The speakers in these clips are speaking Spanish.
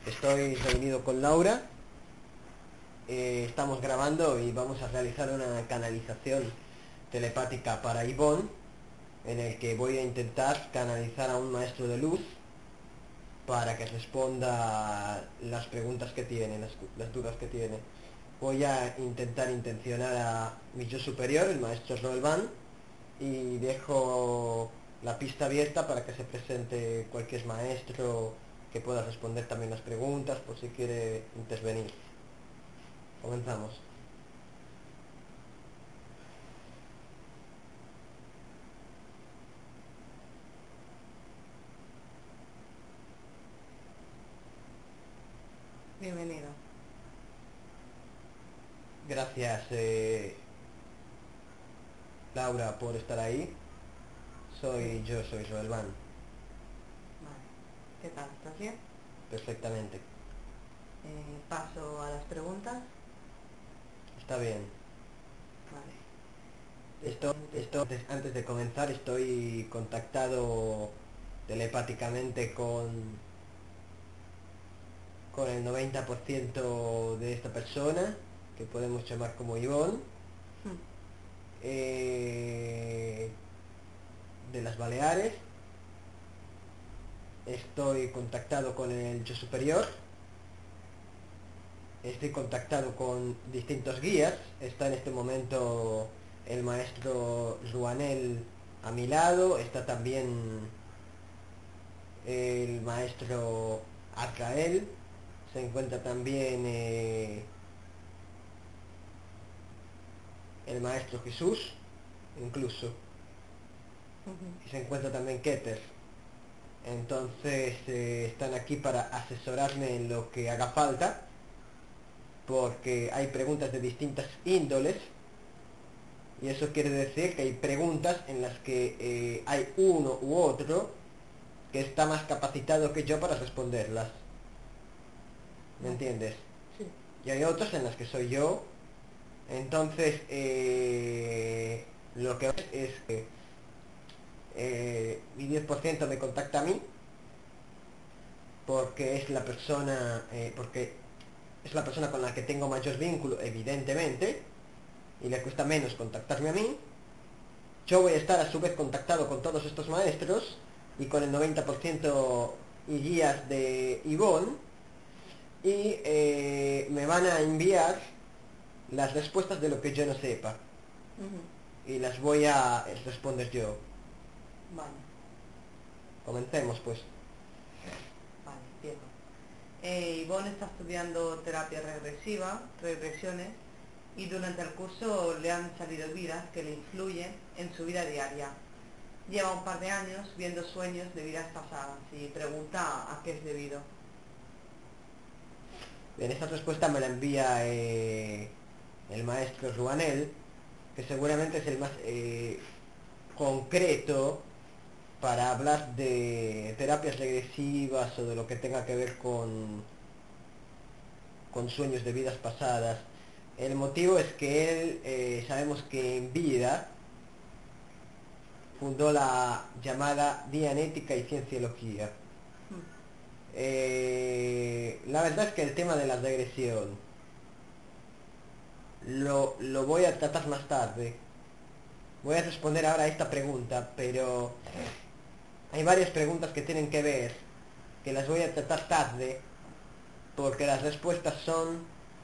Estoy reunido con Laura, estamos grabando y vamos a realizar una canalización telepática para Ivonne, en el que voy a intentar canalizar a un maestro de luz para que responda las preguntas que tiene, las dudas que tiene. Voy a intentar intencionar a mi yo superior, el maestro Roelvan, y dejo la pista abierta para que se presente cualquier maestro que pueda responder también las preguntas por si quiere intervenir. Comenzamos. Bienvenido. Gracias, Laura, por estar ahí. Yo soy Roelvan. Vale. ¿Qué tal? ¿Estás bien? Perfectamente. Paso a las preguntas. Está bien. Vale. Antes de comenzar, estoy contactado telepáticamente con el 90% de esta persona, que podemos llamar como Ivonne, de las Baleares. Estoy contactado con el yo superior. Estoy contactado con distintos guías. Está en este momento el maestro Ruanel a mi lado. Está también el maestro Azrael. Se encuentra también el maestro Jesús, incluso. Y se encuentra también Keter. Entonces están aquí para asesorarme en lo que haga falta, porque hay preguntas de distintas índoles, y eso quiere decir que hay preguntas en las que hay uno u otro que está más capacitado que yo para responderlas. ¿Me entiendes? Sí. Y hay otras en las que soy yo. Entonces lo que es que mi 10% me contacta a mí, porque es la persona con la que tengo mayor vínculo, evidentemente, y le cuesta menos contactarme a mí. Yo voy a estar a su vez contactado con todos estos maestros y con el 90% y guías de Ivonne, y me van a enviar las respuestas de lo que yo no sepa, y las voy a responder yo. Vale. Comencemos pues. Vale, empiezo. Ivonne está estudiando terapia regresiva, regresiones, y durante el curso le han salido vidas que le influyen en su vida diaria. Lleva un par de años viendo sueños de vidas pasadas y pregunta a qué es debido. Bien, esta respuesta me la envía el maestro Ruanel, que seguramente es el más concreto para hablar de terapias regresivas o de lo que tenga que ver con sueños de vidas pasadas. El motivo es que él, sabemos que en vida fundó la llamada Dianética y Cienciología. La verdad es que el tema de la regresión lo voy a tratar más tarde. Voy a responder ahora a esta pregunta, pero hay varias preguntas que tienen que ver, que las voy a tratar tarde, porque las respuestas son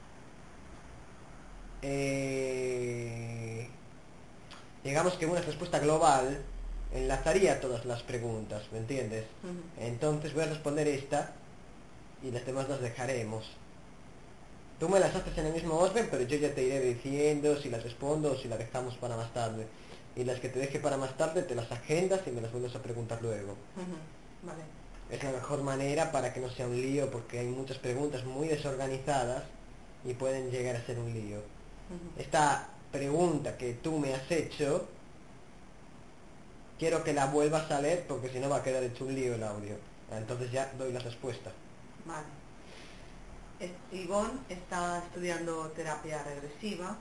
digamos que una respuesta global enlazaría todas las preguntas, ¿me entiendes? Entonces voy a responder esta y las demás las dejaremos. Tú me las haces en el mismo orden, pero yo ya te iré diciendo si las respondo o si las dejamos para más tarde. Y las que te deje para más tarde te las agendas y me las vuelves a preguntar luego. Vale. Es la mejor manera para que no sea un lío, porque hay muchas preguntas muy desorganizadas y pueden llegar a ser un lío. Esta pregunta que tú me has hecho, quiero que la vuelvas a leer porque si no va a quedar hecho un lío el audio. Entonces ya doy la respuesta. Vale. Ivonne está estudiando terapia regresiva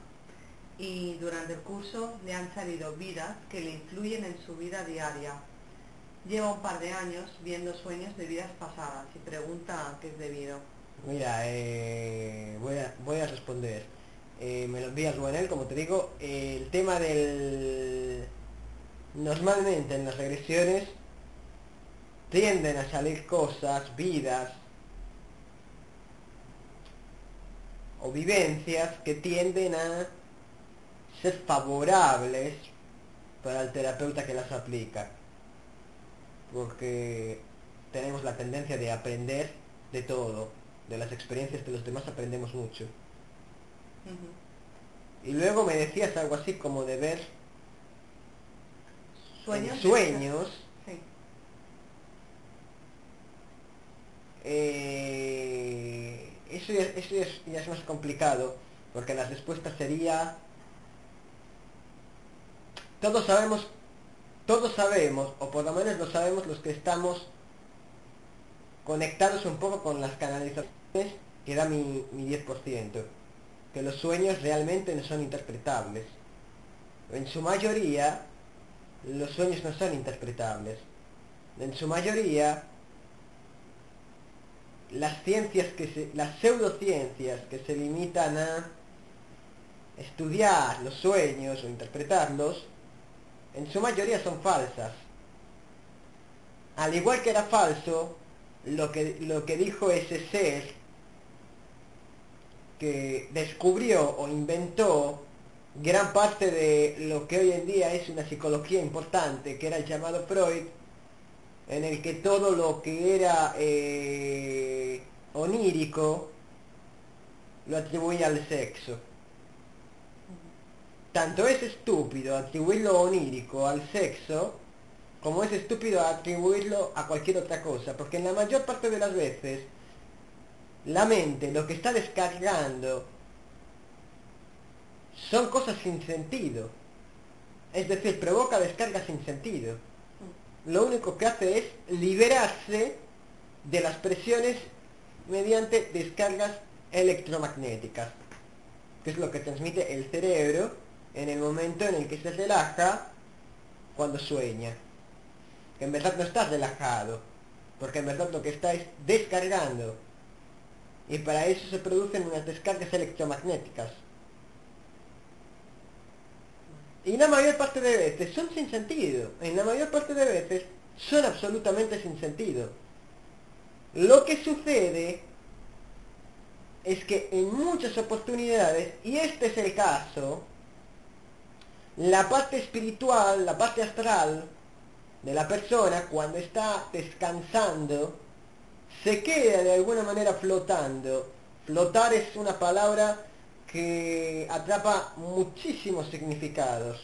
y durante el curso le han salido vidas que le influyen en su vida diaria. lleva un par de años viendo sueños de vidas pasadas y pregunta a qué es debido. Mira, voy a responder. Me lo envías Buenel, como te digo. El tema del... Normalmente en las regresiones tienden a salir cosas, vidas o vivencias que tienden a ser favorables para el terapeuta que las aplica. Porque tenemos la tendencia de aprender de todo. De las experiencias de los demás aprendemos mucho. Ujú. Y luego me decías algo así como de ver en Sueños de vidas. sueños. Sí. Ya es más complicado, porque la respuesta sería, todos sabemos, todos sabemos, o por lo menos lo sabemos los que estamos conectados un poco con las canalizaciones, que da mi 10%, que los sueños realmente no son interpretables. En su mayoría, los sueños no son interpretables. En su mayoría, las pseudociencias que se limitan a estudiar los sueños o interpretarlos, en su mayoría son falsas. Al igual que era falso lo que dijo ese ser que descubrió o inventó gran parte de lo que hoy en día es una psicología importante, que era el llamado Freud, en el que todo lo que era onírico lo atribuía al sexo. Tanto es estúpido atribuir lo onírico al sexo, como es estúpido atribuirlo a cualquier otra cosa, porque en la mayor parte de las veces la mente lo que está descargando son cosas sin sentido, es decir, provoca descargas sin sentido. Lo único que hace es liberarse de las presiones mediante descargas electromagnéticas, que es lo que transmite el cerebro en el momento en el que se relaja cuando sueña. Que en verdad no estás relajado, porque en verdad lo que está es descargando, y para eso se producen unas descargas electromagnéticas. Y la mayor parte de veces son sin sentido, en la mayor parte de veces son absolutamente sin sentido. Lo que sucede es que en muchas oportunidades, y este es el caso, la parte espiritual, la parte astral de la persona, cuando está descansando, se queda de alguna manera flotando. Flotar es una palabra que atrapa muchísimos significados.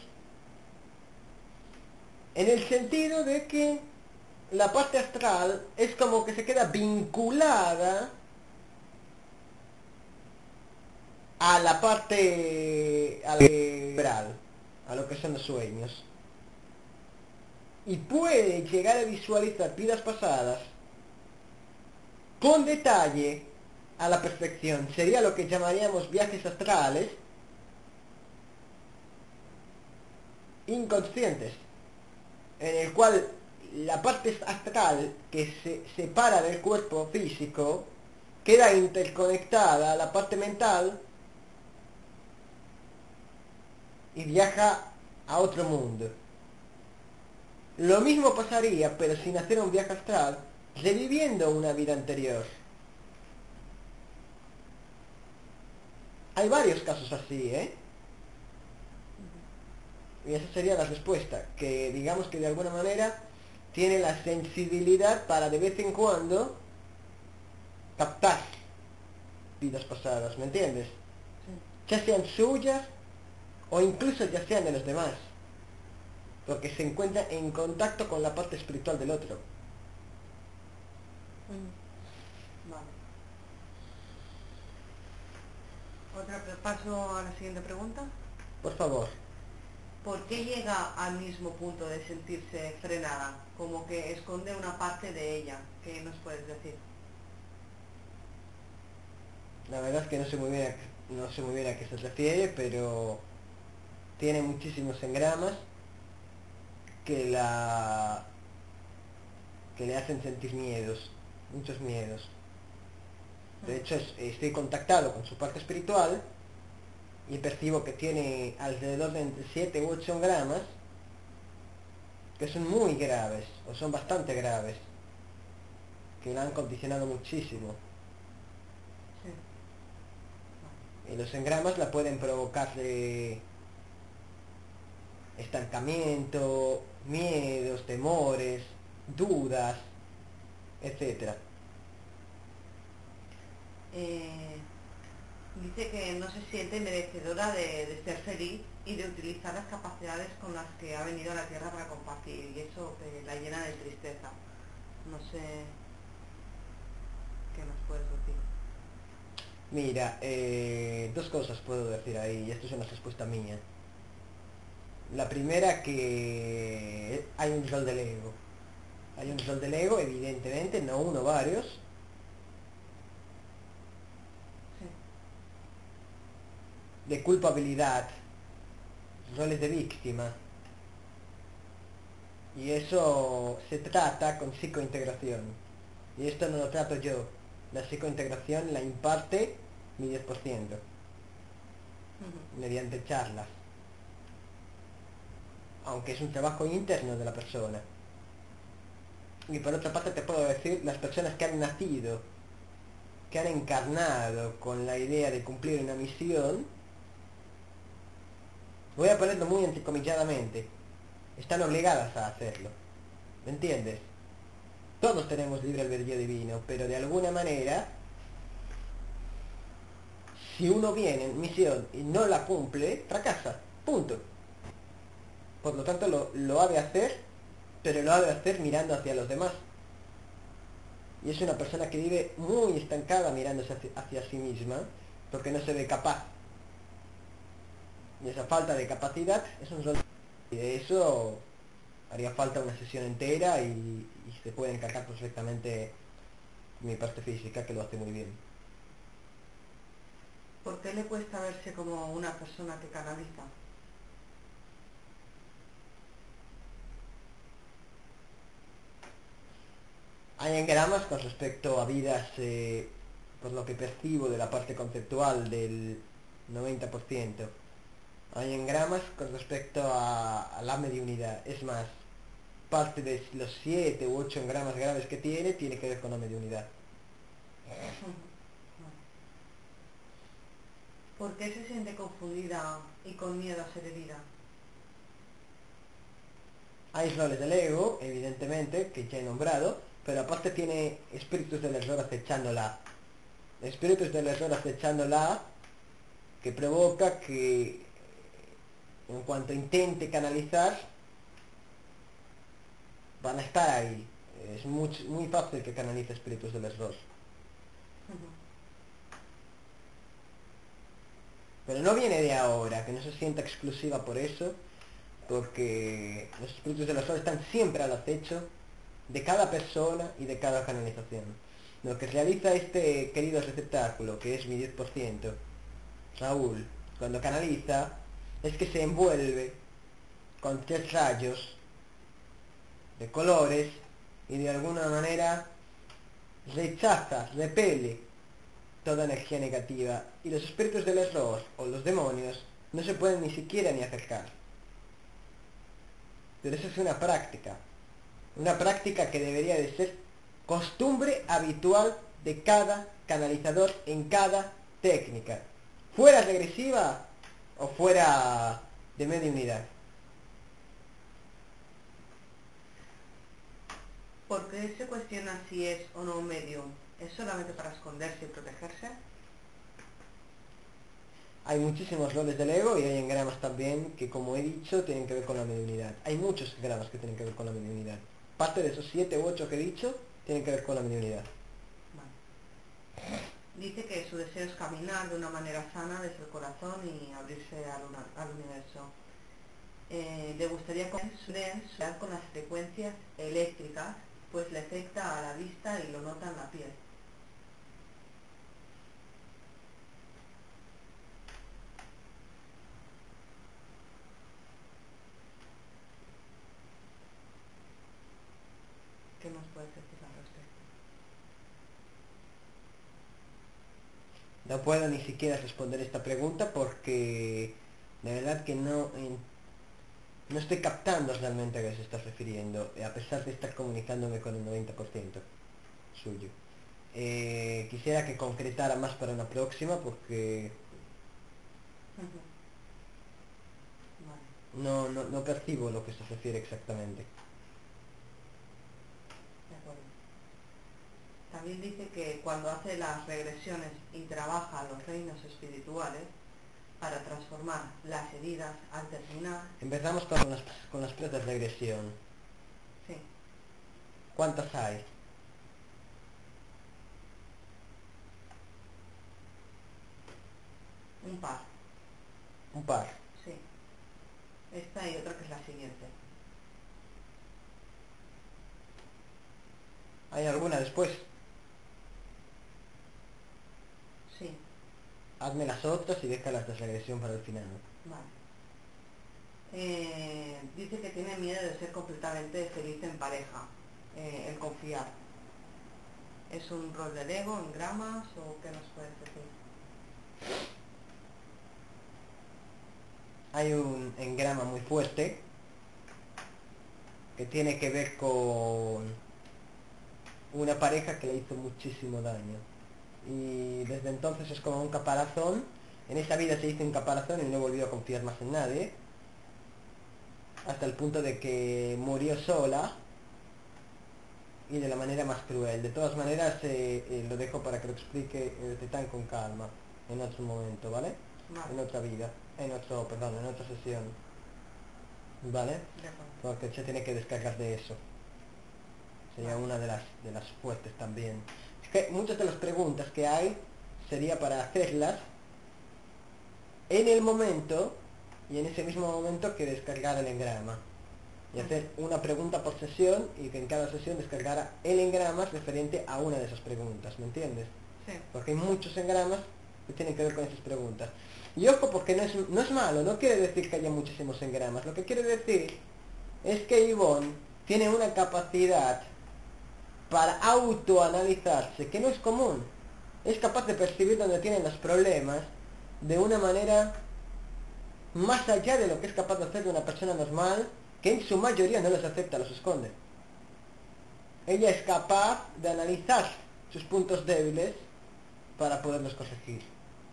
En el sentido de que la parte astral es como que se queda vinculada a la parte cerebral, a lo que son los sueños. Y puede llegar a visualizar vidas pasadas con detalle a la perfección. Sería lo que llamaríamos viajes astrales inconscientes, en el cual la parte astral que se separa del cuerpo físico queda interconectada a la parte mental y viaja a otro mundo. Lo mismo pasaría, pero sin hacer un viaje astral, reviviendo una vida anterior. Hay varios casos así, ¿eh? Y esa sería la respuesta, que digamos que de alguna manera tiene la sensibilidad para de vez en cuando captar vidas pasadas, ¿me entiendes? Sí. Ya sean suyas o incluso ya sean de los demás, porque se encuentra en contacto con la parte espiritual del otro. Vale. Paso a la siguiente pregunta. Por favor. ¿Por qué llega al mismo punto de sentirse frenada? Como que esconde una parte de ella. ¿Qué nos puedes decir? La verdad es que no sé muy bien a qué se refiere, pero tiene muchísimos engramas que la que le hacen sentir miedos, muchos miedos. De hecho, estoy contactado con su parte espiritual y percibo que tiene alrededor de entre 7 u 8 engramas que son muy graves, o son bastante graves, que la han condicionado muchísimo. Sí. Y los engramas la pueden provocar estancamiento, miedos, temores, dudas, etcétera. Dice que no se siente merecedora de ser feliz y de utilizar las capacidades con las que ha venido a la Tierra para compartir, y eso la llena de tristeza. No sé qué nos puedes decir. Mira, dos cosas puedo decir ahí, y esto es una respuesta mía. La primera, que hay un rol del ego. Hay un rol del ego, evidentemente, no uno, varios. Sí. De culpabilidad, roles de víctima. Y eso se trata con psicointegración. Y esto no lo trato yo. La psicointegración la imparte mi 10%, mediante charlas. Aunque es un trabajo interno de la persona. Y por otra parte te puedo decir, las personas que han nacido, que han encarnado con la idea de cumplir una misión, voy a ponerlo muy entrecomilladamente, están obligadas a hacerlo. ¿Me entiendes? Todos tenemos libre albedrío divino, pero de alguna manera, si uno viene en misión y no la cumple, fracasa. Punto. Por lo tanto, lo ha de hacer, pero lo ha de hacer mirando hacia los demás. Y es una persona que vive muy estancada mirándose hacia sí misma, porque no se ve capaz. Y esa falta de capacidad es un rol. Y de eso haría falta una sesión entera y se puede encargar perfectamente mi parte física, que lo hace muy bien. ¿Por qué le cuesta verse como una persona que canaliza? Hay engramas con respecto a vidas, por lo que percibo de la parte conceptual del 90%. Hay engramas con respecto a la mediunidad. Es más, parte de los 7 u 8 engramas graves que tiene que ver con la mediunidad. ¿Por qué se siente confundida y con miedo a ser herida? Hay roles del ego, evidentemente, que ya he nombrado, pero aparte tiene espíritus del error acechándola. Espíritus del error acechándola, que provoca que en cuanto intente canalizar, van a estar ahí. Es muy fácil que canalice espíritus del error. Pero no viene de ahora, que no se sienta exclusiva por eso, porque los espíritus del error están siempre al acecho de cada persona y de cada canalización. Lo que realiza este querido receptáculo, que es mi 10%, Raúl, cuando canaliza, es que se envuelve con 3 rayos de colores y de alguna manera rechaza, repele toda energía negativa, y los espíritus del error o los demonios no se pueden ni siquiera ni acercar. Pero eso es una práctica que debería de ser costumbre habitual de cada canalizador en cada técnica, fuera regresiva o fuera de mediunidad. ¿Por qué se cuestiona si es o no un medium? ¿Es solamente para esconderse y protegerse? Hay muchísimos roles del ego y hay engramas también que, como he dicho, tienen que ver con la mediunidad. Hay muchos engramas que tienen que ver con la mediunidad. Parte de esos 7 u 8 que he dicho tienen que ver con la mediunidad. Vale. Dice que su deseo es caminar de una manera sana desde el corazón y abrirse al universo. Le gustaría conectar con las frecuencias eléctricas, pues le afecta a la vista y lo nota en la piel. ¿Qué nos puedes No puedo ni siquiera responder esta pregunta porque de verdad que no estoy captando realmente a qué se está refiriendo, a pesar de estar comunicándome con el 90% suyo. Quisiera que concretara más para una próxima porque Ujú. Vale. no percibo lo que se refiere exactamente. De acuerdo. También dice que cuando hace las regresiones y trabaja los reinos espirituales para transformar las heridas al terminar. Empezamos con las pruebas de regresión. Sí, ¿Cuántas hay? un par. Un par. Sí. Esta y otra que es la siguiente. ¿Hay alguna después? Sí, Hazme las otras y deja las de regresión para el final. vale. Dice que tiene miedo de ser completamente feliz en pareja, el confiar. ¿Es un rol del ego en gramas o qué nos puedes decir? Hay un engrama muy fuerte que tiene que ver con una pareja que le hizo muchísimo daño. Y desde entonces es como un caparazón. En esa vida se hizo un caparazón y no volvió a confiar más en nadie. Hasta el punto de que murió sola y de la manera más cruel. De todas maneras, lo dejo para que lo explique el Titán con calma en otro momento, ¿vale? Vale, En otra vida, en otra sesión, ¿vale? de acuerdo. Porque se tiene que descargar de eso. Sería Vale. una de las fuertes también. Es que muchas de las preguntas que hay sería para hacerlas en el momento y en ese mismo momento que descargar el engrama. Y hacer una pregunta por sesión y que en cada sesión descargara el engrama referente a una de esas preguntas, ¿me entiendes? Sí, Porque hay muchos engramas que tienen que ver con esas preguntas. Y ojo, porque no es malo, no quiere decir que haya muchísimos engramas. Lo que quiere decir es que Ivonne tiene una capacidad para autoanalizarse que no es común. Es capaz de percibir dónde tienen los problemas de una manera más allá de lo que es capaz de hacer de una persona normal, que en su mayoría no los acepta, los esconde. Ella es capaz de analizar sus puntos débiles para poderlos corregir.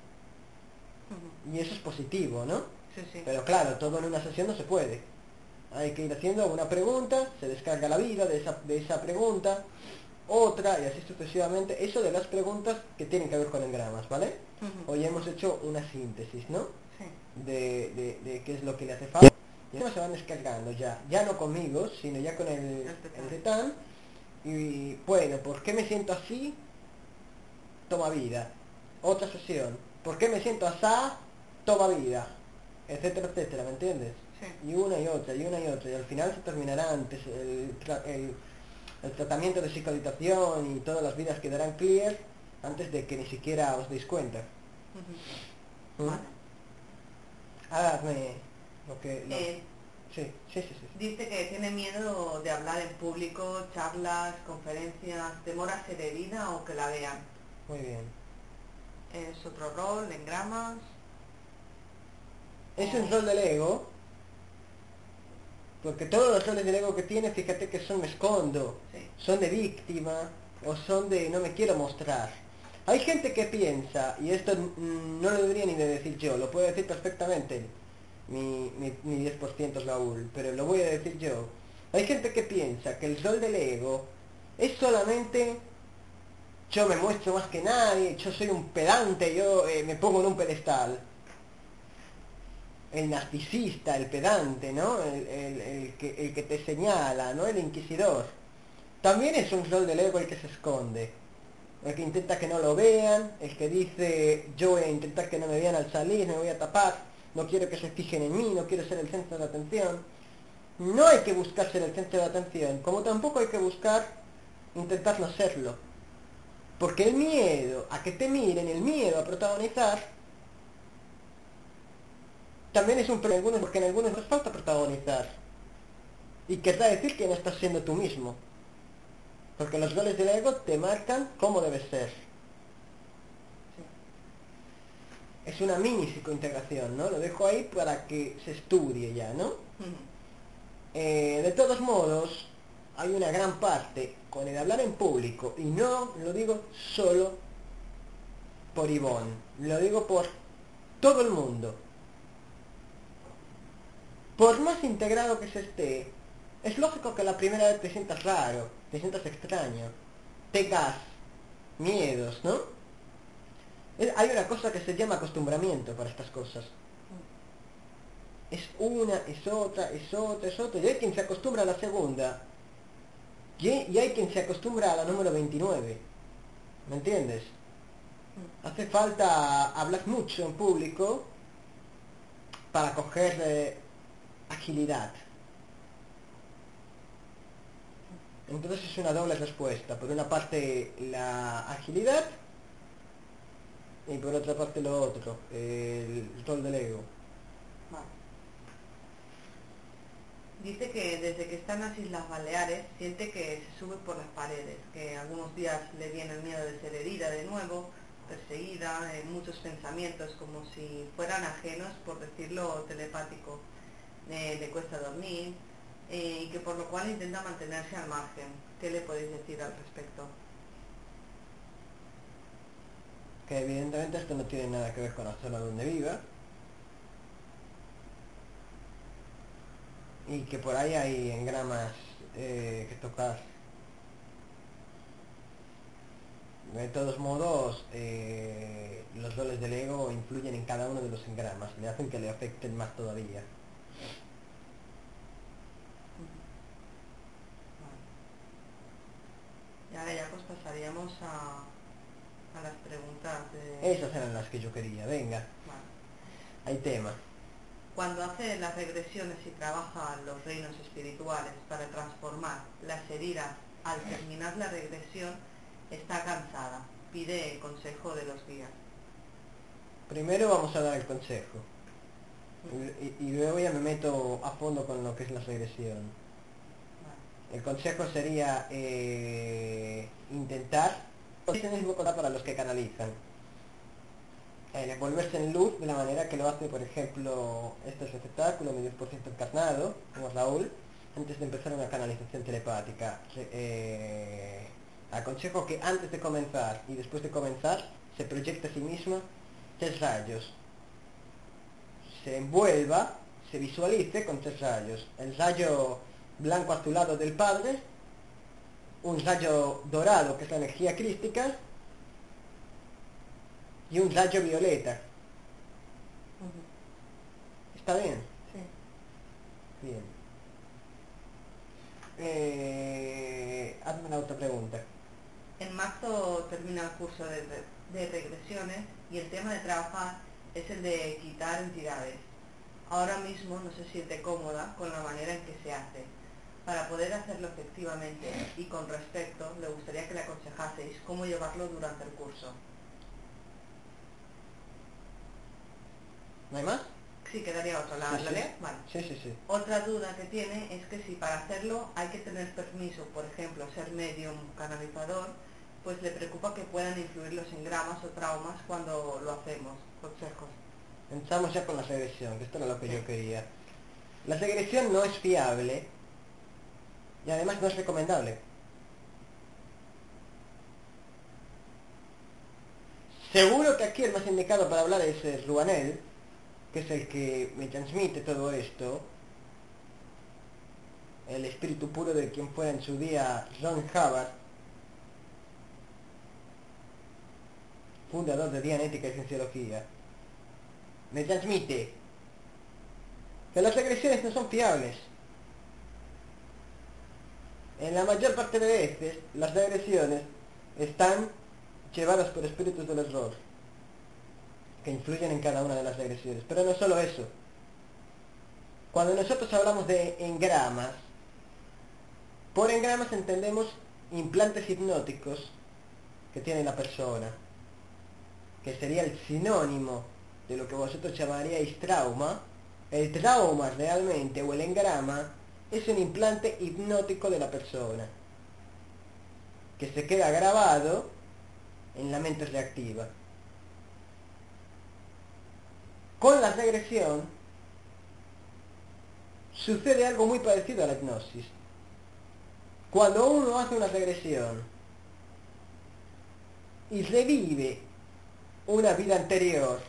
ujú, Y eso es positivo, ¿no? sí, sí, Pero claro, todo en una sesión no se puede. Hay que ir haciendo una pregunta, se descarga la vida de esa pregunta, otra y así sucesivamente. Eso de las preguntas que tienen que ver con engramas, ¿vale? ujú, Hoy hemos hecho una síntesis, ¿no? sí, De qué es lo que le hace falta. Y ahora se van descargando ya no conmigo, sino ya con el el tetán. Tetán. Y bueno, ¿por qué me siento así? Toma vida. Otra sesión. ¿Por qué me siento asá? Toma vida. Etcétera, etcétera, ¿me entiendes? Sí, Y una y otra, y una y otra. Y al final se terminará antes el tratamiento de psicohabitación y todas las vidas quedarán clear antes de que ni siquiera os deis cuenta. ujú, ¿Mm? vale. Hazme lo que... Eh, Sí, sí, sí, sí. Dice que tiene miedo de hablar en público, charlas, conferencias, temor a ser herida o que la vean. Muy bien. Es otro rol, engramas. Es un rol del ego, porque todos los roles del ego que tiene, fíjate que son me escondo, Sí, son de víctima o son de no me quiero mostrar. Hay gente que piensa, y esto no lo debería ni de decir yo, lo puede decir perfectamente mi 10% Raúl, pero lo voy a decir yo. Hay gente que piensa que el rol del ego es solamente yo me muestro más que nadie, yo soy un pedante, yo me pongo en un pedestal. El narcisista, el pedante, ¿no? El que te señala, ¿no? El inquisidor. También es un rol del ego el que se esconde. El que intenta que no lo vean, el que dice yo voy a intentar que no me vean al salir, me voy a tapar, no quiero que se fijen en mí, no quiero ser el centro de atención. No hay que buscar ser el centro de atención, como tampoco hay que buscar intentar no serlo. Porque el miedo a que te miren, el miedo a protagonizar, también es un problema, porque en algunos nos falta protagonizar. Y querrá decir que no estás siendo tú mismo. Porque los roles del ego te marcan cómo debes ser. sí. es una mini psicointegración, ¿no? Lo dejo ahí para que se estudie ya, ¿no? De todos modos, hay una gran parte con el hablar en público, y no lo digo solo por Ivonne, lo digo por todo el mundo. Por más integrado que se esté, es lógico que la primera vez te sientas raro, te sientas extraño, tengas miedos, ¿no? Hay una cosa que se llama acostumbramiento para estas cosas. Es una, es otra, es otra, es otra, y hay quien se acostumbra a la segunda, y hay quien se acostumbra a la número 29, ¿me entiendes? Hace falta hablar mucho en público para coger agilidad. Entonces es una doble respuesta. Por una parte la agilidad y por otra parte lo otro, el rol del ego. Vale. Dice que desde que está en las Islas Baleares siente que se sube por las paredes, que algunos días le viene el miedo de ser herida de nuevo, perseguida, muchos pensamientos como si fueran ajenos, por decirlo telepático. Le cuesta dormir y que por lo cual intenta mantenerse al margen. ¿Qué le podéis decir al respecto? Que evidentemente esto no tiene nada que ver con la zona donde viva, y que por ahí hay engramas que tocar. De todos modos, los roles del ego influyen en cada uno de los engramas, le hacen que le afecten más todavía. Y ahora ya pues pasaríamos a las preguntas de... Esas eran las que yo quería, venga, Vale. hay tema. Cuando hace las regresiones y trabaja los reinos espirituales para transformar las heridas, al terminar la regresión está cansada, pide el consejo de los guías. Primero vamos a dar el consejo, y luego ya me meto a fondo con lo que es la regresión. Vale. El consejo sería intentar, es el mismo cosa para los que canalizan, volverse en luz de la manera que lo hace, por ejemplo, este receptáculo, mi 10% encarnado, como Raúl, antes de empezar una canalización telepática. Aconsejo que antes de comenzar y después de comenzar se proyecte a sí misma 3 rayos, se envuelva, se visualice con 3 rayos: el rayo blanco azulado del Padre, un rayo dorado que es la energía crística y un rayo violeta. ¿Está bien? Sí. Bien. Hazme una autopregunta. En marzo termina el curso de regresiones y el tema de trabajar es el de quitar entidades. Ahora mismo no se siente cómoda con la manera en que se hace. Para poder hacerlo efectivamente y con respecto, le gustaría que le aconsejaseis cómo llevarlo durante el curso. ¿No hay más? Sí, quedaría otra. ¿La Sí. leo? Vale. Sí. Otra duda que tiene es que si para hacerlo hay que tener permiso, por ejemplo, ser medium canalizador, pues le preocupa que puedan influir los engramas o traumas cuando lo hacemos. Consejos. Entramos ya con la regresión, que esto era lo que Sí. yo quería. La regresión no es fiable y además no es recomendable. Seguro que aquí el más indicado para hablar es Ruanel, que es el que me transmite todo esto, el espíritu puro de quien fue en su día Ron Hubbard, fundador de Dianética y Cienciología. Me transmite que las regresiones no son fiables. En la mayor parte de veces, las regresiones están llevadas por espíritus del error, que influyen en cada una de las regresiones. Pero no solo eso. Cuando nosotros hablamos de engramas, por engramas entendemos implantes hipnóticos que tiene la persona, que sería el sinónimo de lo que vosotros llamaríais trauma. El trauma realmente, o el engrama, es un implante hipnótico de la persona, que se queda grabado en la mente reactiva. Con la regresión sucede algo muy parecido a la hipnosis. Cuando uno hace una regresión y revive una vida anterior,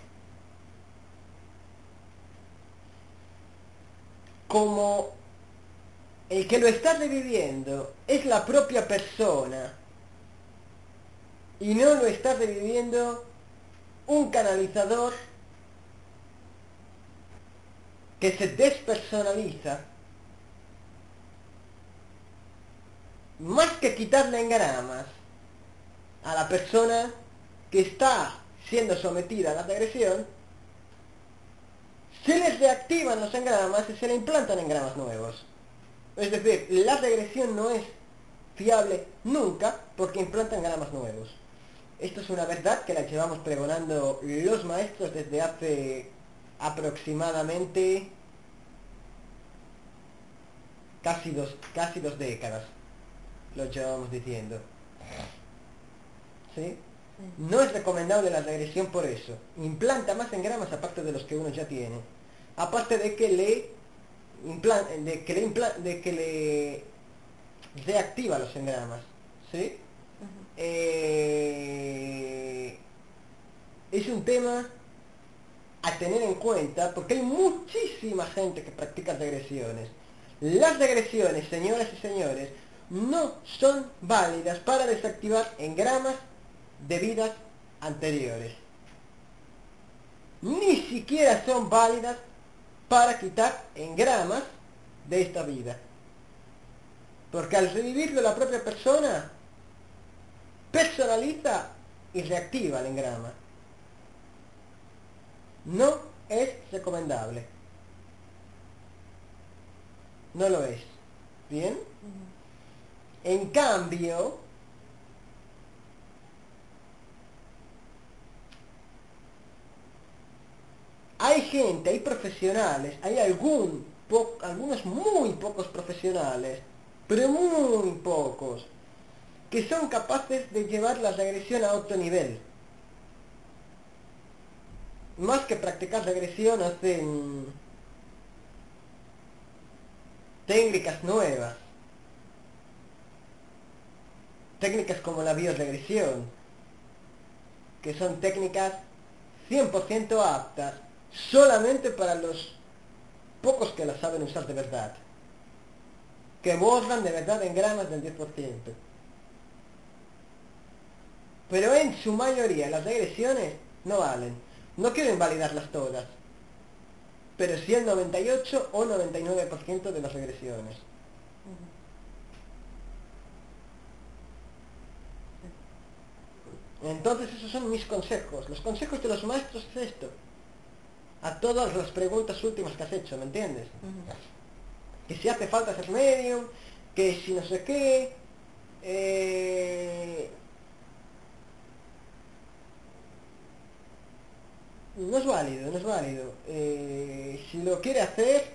como el que lo está reviviendo es la propia persona y no lo está reviviendo un canalizador que se despersonaliza, más que quitarle engramas a la persona que está siendo sometida a la regresión, se les reactivan los engramas y se le implantan engramas nuevos. Es decir, la regresión no es fiable nunca porque implanta engramas nuevos. Esto es una verdad que la llevamos pregonando los maestros desde hace aproximadamente casi dos décadas. Lo llevamos diciendo. ¿Sí? No es recomendable la regresión por eso. Implanta más engramas aparte de los que uno ya tiene. Aparte de que le reactiva los engramas. ¿Sí? Es un tema a tener en cuenta porque hay muchísima gente que practica regresiones. Las regresiones, señoras y señores, no son válidas para desactivar engramas de vidas anteriores. Ni siquiera son válidas para quitar engramas de esta vida. Porque al revivirlo la propia persona, personaliza y reactiva el engrama. No es recomendable. No lo es. ¿Bien? En cambio, hay gente, hay profesionales, hay algunos muy pocos profesionales, pero muy pocos, que son capaces de llevar la regresión a otro nivel. Más que practicar regresión, hacen técnicas nuevas. Técnicas como la bioregresión, que son técnicas 100% aptas solamente para los pocos que las saben usar de verdad, que borran de verdad engramas del 10%. Pero en su mayoría las regresiones no valen. No quiero invalidarlas todas, pero sí el 98 o 99% de las regresiones. Entonces esos son mis consejos. Los consejos de los maestros es esto. A todas las preguntas últimas que has hecho, ¿me entiendes? Que si hace falta ser medium, que si no sé qué, no es válido, no es válido. Si lo quiere hacer,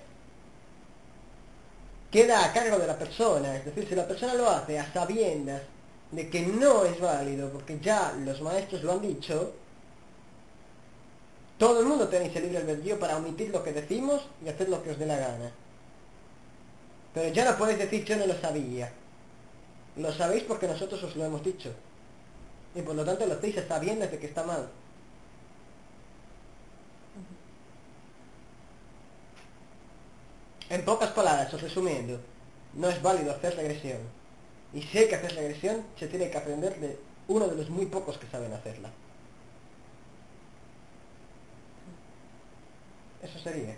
queda a cargo de la persona. Es decir, si la persona lo hace a sabiendas de que no es válido, porque ya los maestros lo han dicho, todo el mundo tenéis el libre albedrío para omitir lo que decimos y hacer lo que os dé la gana. Pero ya no podéis decir yo no lo sabía. Lo sabéis porque nosotros os lo hemos dicho. Y por lo tanto lo hacéis a sabiendas de que está mal. En pocas palabras, os resumiendo, no es válido hacer regresión. Y si hay que hacer regresión, se tiene que aprender de uno de los muy pocos que saben hacerla. Eso sería.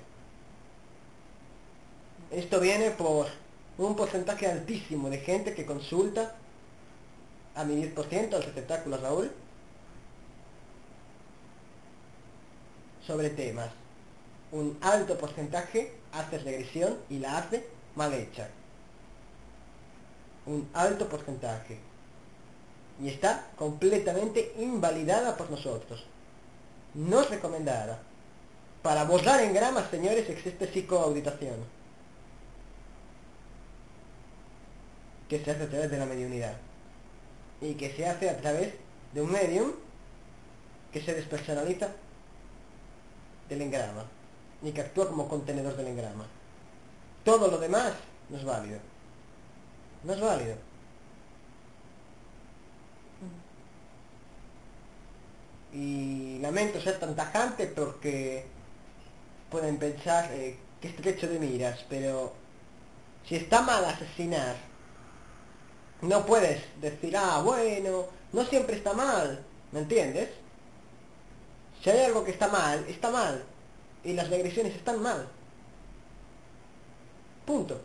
Esto viene por un porcentaje altísimo de gente que consulta a mi 10%, al receptáculo Raúl, sobre temas. Un alto porcentaje hace regresión y la hace mal hecha. Un alto porcentaje. Y está completamente invalidada por nosotros. No es recomendada. Para borrar engramas, señores, existe psicoauditación, que se hace a través de la mediunidad. Y que se hace a través de un medium que se despersonaliza del engrama, ni que actúa como contenedor del engrama. Todo lo demás no es válido. No es válido. Y lamento ser tan tajante porque pueden pensar que estrecho de miras, pero si está mal asesinar, no puedes decir, ah, bueno, no siempre está mal, ¿me entiendes? Si hay algo que está mal, está mal. Y las regresiones están mal. Punto.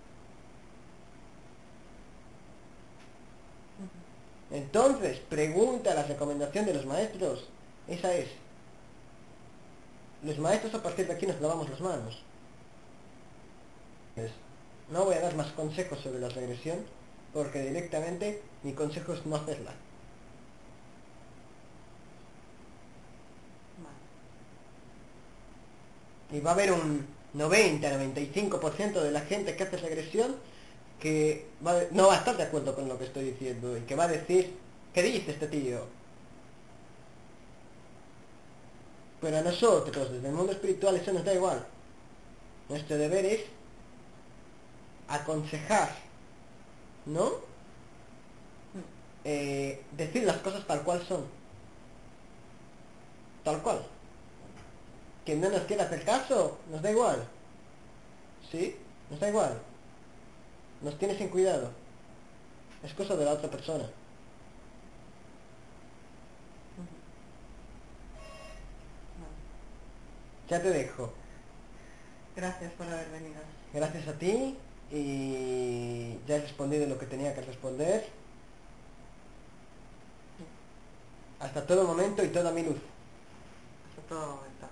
Entonces, pregunta la recomendación de los maestros. Esa es. Los maestros a partir de aquí nos lavamos las manos. No voy a dar más consejos sobre la regresión, porque directamente mi consejo es no hacerla. Vale. Y va a haber un 90-95% de la gente que hace regresión que no va a estar de acuerdo con lo que estoy diciendo y que va a decir, ¿qué dice este tío? Pero a nosotros, desde el mundo espiritual, eso nos da igual. Nuestro deber es aconsejar, ¿no? Decir las cosas tal cual son. Tal cual. Quien no nos quiera hacer caso, nos da igual. ¿Sí? Nos da igual. Nos tiene sin cuidado. Es cosa de la otra persona. Vale. Ya te dejo. Gracias por haber venido. Gracias a ti y ya he respondido lo que tenía que responder. Hasta todo momento y toda mi luz. Hasta todo momento.